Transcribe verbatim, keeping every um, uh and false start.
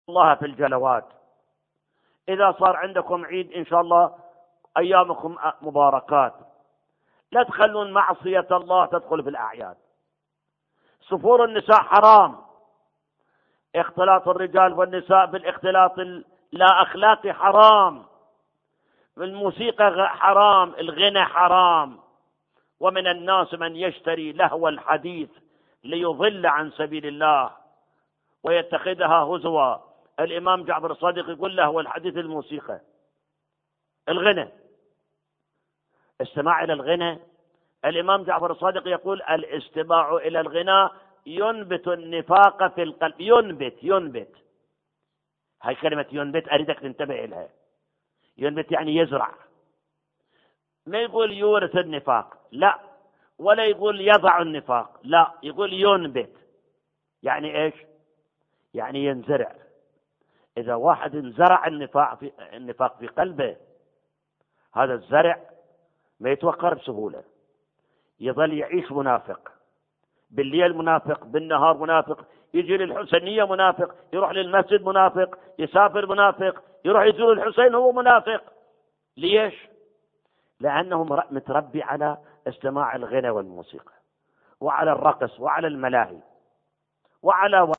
الله في الجلوات. إذا صار عندكم عيد إن شاء الله أيامكم مباركات، لا تخلون معصية الله تدخل في الأعياد. سفور النساء حرام، اختلاط الرجال والنساء بالاختلاط لا أخلاقي حرام، الموسيقى حرام، الغنى حرام. ومن الناس من يشتري لهو الحديث ليضل عن سبيل الله ويتخذها هزوا. الإمام جعفر الصادق يقول لهو الحديث الموسيقى، الغنى، استماع إلى الغنى. الإمام جعفر الصادق يقول الاستماع إلى الغناء ينبت النفاق في القلب. ينبت ينبت هاي كلمة ينبت أريدك تنتبه إليها. ينبت يعني يزرع، ما يقول يورث النفاق، لا، ولا يقول يضع النفاق، لا، يقول ينبت. يعني إيش؟ يعني ينزرع. إذا واحد انزرع النفاق في, النفاق في قلبه، هذا الزرع ما يتوقر بسهولة، يظل يعيش منافق، بالليل منافق، بالنهار منافق، يجي للحسينية منافق، يروح للمسجد منافق، يسافر منافق، يروح يزور الحسين هو منافق. ليش؟ لأنه متربي على استماع الغنى والموسيقى، وعلى الرقص، وعلى الملاهي، وعلى